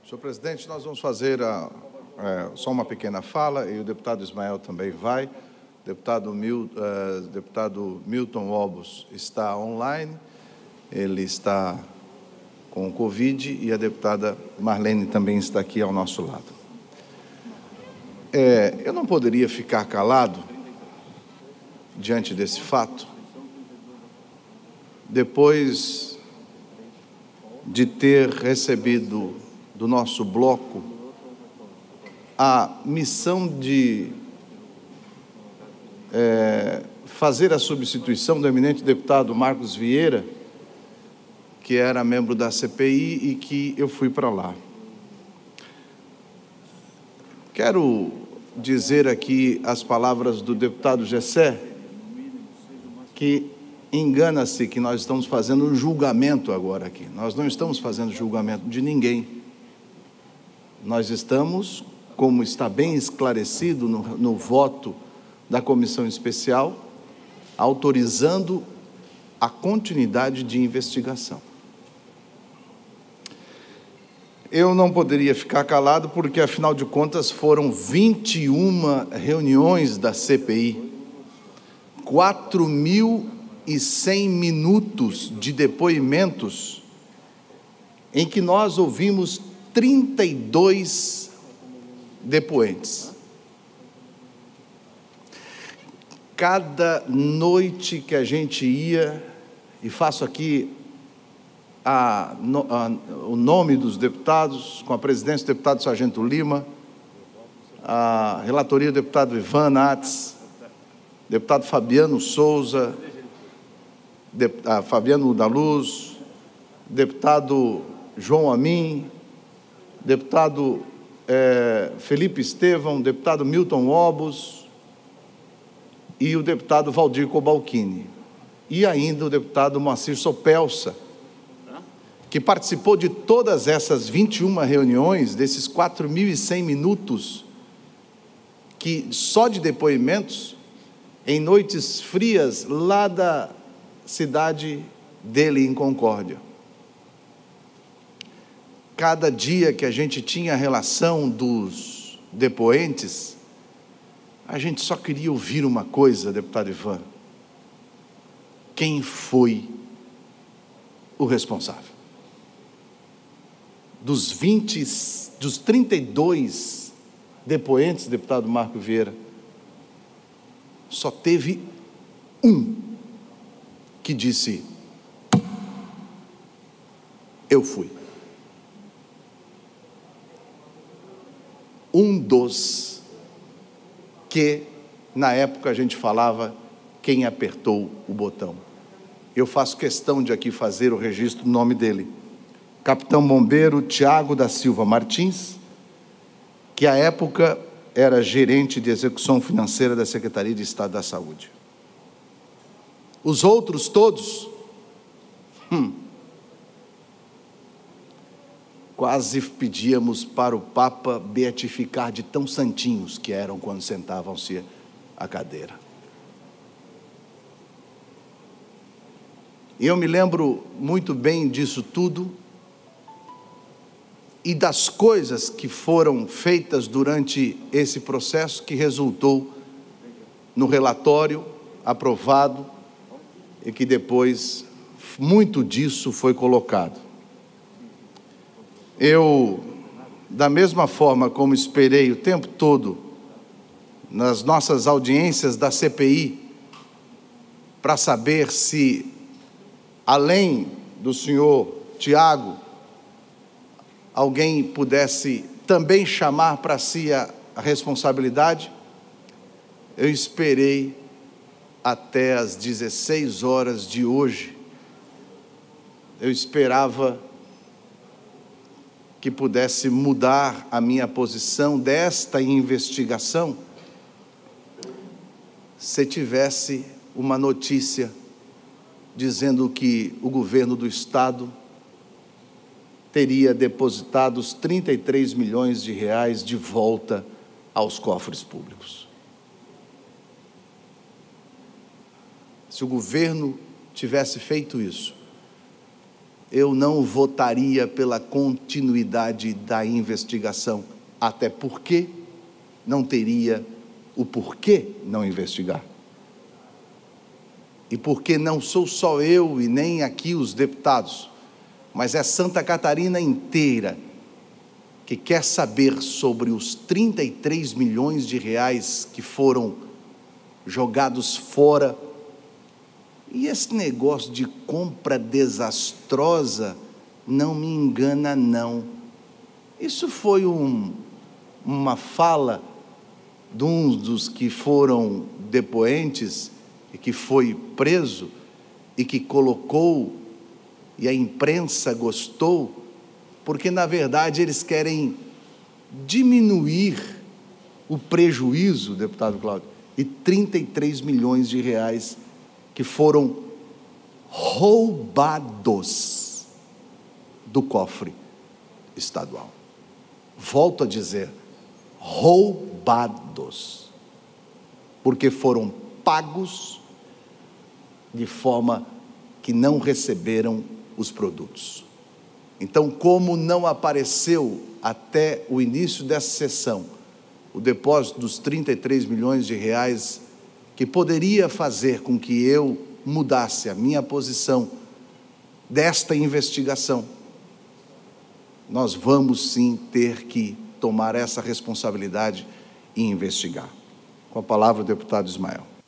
Senhor presidente, nós vamos fazer só uma pequena fala, e o deputado Ismael também vai. O deputado Milton Obos está online, ele está com o Covid, e a deputada Marlene também está aqui ao nosso lado. Eu não poderia ficar calado diante desse fato, depois de ter recebido do nosso bloco a missão de fazer a substituição do eminente deputado Marcos Vieira, que era membro da CPI, e que eu fui para lá. Quero dizer aqui as palavras do deputado Gessé, que engana-se que nós estamos fazendo um julgamento agora aqui. Nós não estamos fazendo julgamento de ninguém. Nós estamos, como está bem esclarecido no voto da comissão especial, autorizando a continuidade de investigação. Eu não poderia ficar calado porque, afinal de contas, foram 21 reuniões da CPI, 4.100 minutos de depoimentos, em que nós ouvimos 32 depoentes. Cada noite que a gente ia, e faço aqui o nome dos deputados, com a presidência do deputado Sargento Lima, a relatoria do deputado Ivan Nats, deputado Fabiano Souza, Fabiano da Luz, deputado João Amin, deputado Felipe Estevão, deputado Milton Obos e o deputado Valdir Cobalcini. E ainda o deputado Moacir Sopelsa, que participou de todas essas 21 reuniões, desses 4.100 minutos, que só de depoimentos, em noites frias, lá da cidade dele, em Concórdia. Cada dia que a gente tinha a relação dos depoentes, a gente só queria ouvir uma coisa, deputado Ivan: quem foi o responsável? Dos 32 depoentes, deputado Marco Vieira, só teve um que disse: eu fui. Um dos que, na época, a gente falava quem apertou o botão. Eu faço questão de aqui fazer o registro do nome dele: Capitão Bombeiro Tiago da Silva Martins, que à época era gerente de execução financeira da Secretaria de Estado da Saúde. Os outros todos, quase pedíamos para o Papa beatificar de tão santinhos que eram quando sentavam-se à cadeira. E eu me lembro muito bem disso tudo e das coisas que foram feitas durante esse processo, que resultou no relatório aprovado e que depois muito disso foi colocado. Eu, da mesma forma como esperei o tempo todo nas nossas audiências da CPI, para saber se, além do senhor Tiago, alguém pudesse também chamar para si a responsabilidade, eu esperei até às 16 horas de hoje. Eu esperava que pudesse mudar a minha posição desta investigação, se tivesse uma notícia dizendo que o governo do Estado teria depositado os 33 milhões de reais de volta aos cofres públicos. Se o governo tivesse feito isso, eu não votaria pela continuidade da investigação, até porque não teria o porquê não investigar. E porque não sou só eu e nem aqui os deputados, mas é Santa Catarina inteira que quer saber sobre os 33 milhões de reais que foram jogados fora. E esse negócio de compra desastrosa não me engana, não. Isso foi uma fala de um dos que foram depoentes e que foi preso e que colocou, e a imprensa gostou, porque na verdade eles querem diminuir o prejuízo, deputado Cláudio, e 33 milhões de reais que foram roubados do cofre estadual. Volto a dizer, roubados, porque foram pagos de forma que não receberam os produtos. Então, como não apareceu até o início dessa sessão o depósito dos 33 milhões de reais, que poderia fazer com que eu mudasse a minha posição desta investigação, nós vamos sim ter que tomar essa responsabilidade e investigar. Com a palavra o deputado Ismael.